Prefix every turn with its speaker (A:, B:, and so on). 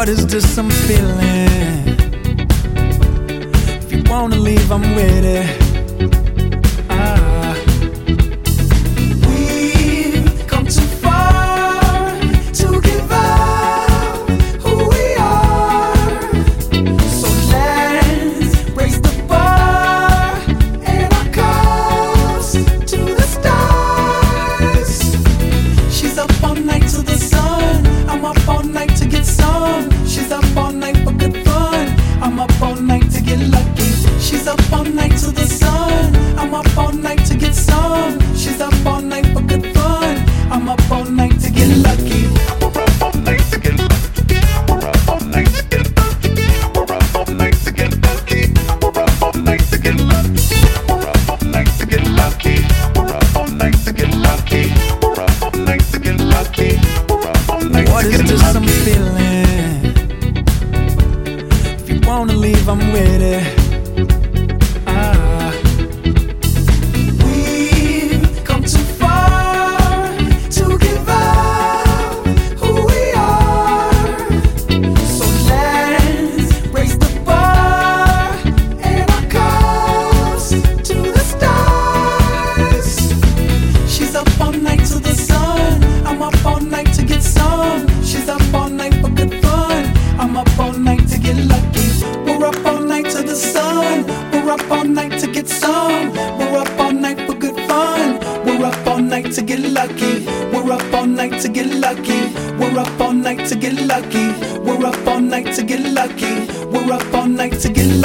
A: What is this I'm feeling? If you wanna leave, I'm with it.
B: We've come too far to give up who we are. So let's raise the bar and our cups to the stars. She's up all night to the sun. I'm up all night to get some. She's up all night for good fun. I'm up all night to get lucky. She's up all night to the sun. I'm up all night to get some. She's up all night for good fun. I'm up all night to get lucky.
C: We're up all night to get lucky. We're up all night to get lucky. We're up all night to get lucky. We're up all night to get lucky. We're up all night to get lucky. We're up all night to get lucky. We're up all night to get lucky. We're up all night
A: What
C: to
A: is
C: get
A: this I'm
C: lucky.
A: feeling? If you wanna leave, I'm with it.
B: We've come too far to give up who we are. So let's raise the bar and our cups to the stars. She's up all night to the sun. I'm up all night to get some. She's up all night for good fun. I'm up all night to get lucky. We're up all night to the sun. We're up all night to get some. We're up all night for good fun. We're up all night to get lucky. We're up all night to get lucky. We're up all night to get lucky. We're up all night to get lucky. We're up all night to get lucky.